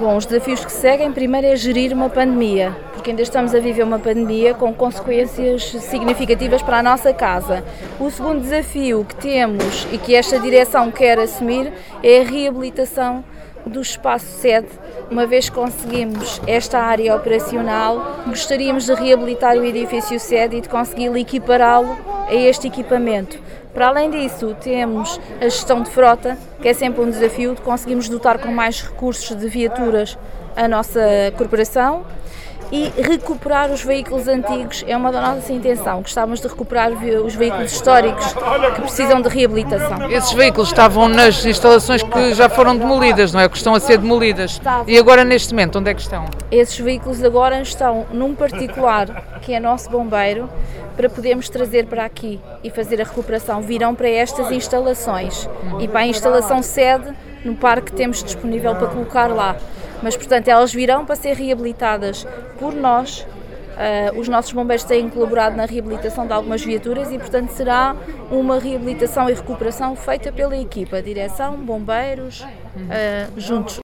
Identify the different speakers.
Speaker 1: Bom, os desafios que seguem, primeiro é gerir uma pandemia, porque ainda estamos a viver uma pandemia com consequências significativas para a nossa casa. O segundo desafio que temos e que esta direção quer assumir é a reabilitação do espaço sede. Uma vez que conseguimos esta área operacional, gostaríamos de reabilitar o edifício sede e de consegui-lo equipará-lo a este equipamento. Para além disso, temos a gestão de frota, que é sempre um desafio, de conseguirmos dotar com mais recursos de viaturas a nossa corporação e recuperar os veículos antigos é uma da nossa intenção. Gostávamos de recuperar os veículos históricos que precisam de reabilitação.
Speaker 2: Esses veículos estavam nas instalações que já foram demolidas, não é? Que estão a ser demolidas. E agora, neste momento, onde é que estão?
Speaker 1: Esses veículos agora estão num particular, que é nosso bombeiro, para podermos trazer para aqui e fazer a recuperação. Virão para estas instalações e para a instalação sede no parque que temos disponível para colocar lá. Mas, portanto, elas virão para ser reabilitadas por nós. Os nossos bombeiros têm colaborado na reabilitação de algumas viaturas e, portanto, será uma reabilitação e recuperação feita pela equipa, direção, bombeiros, juntos.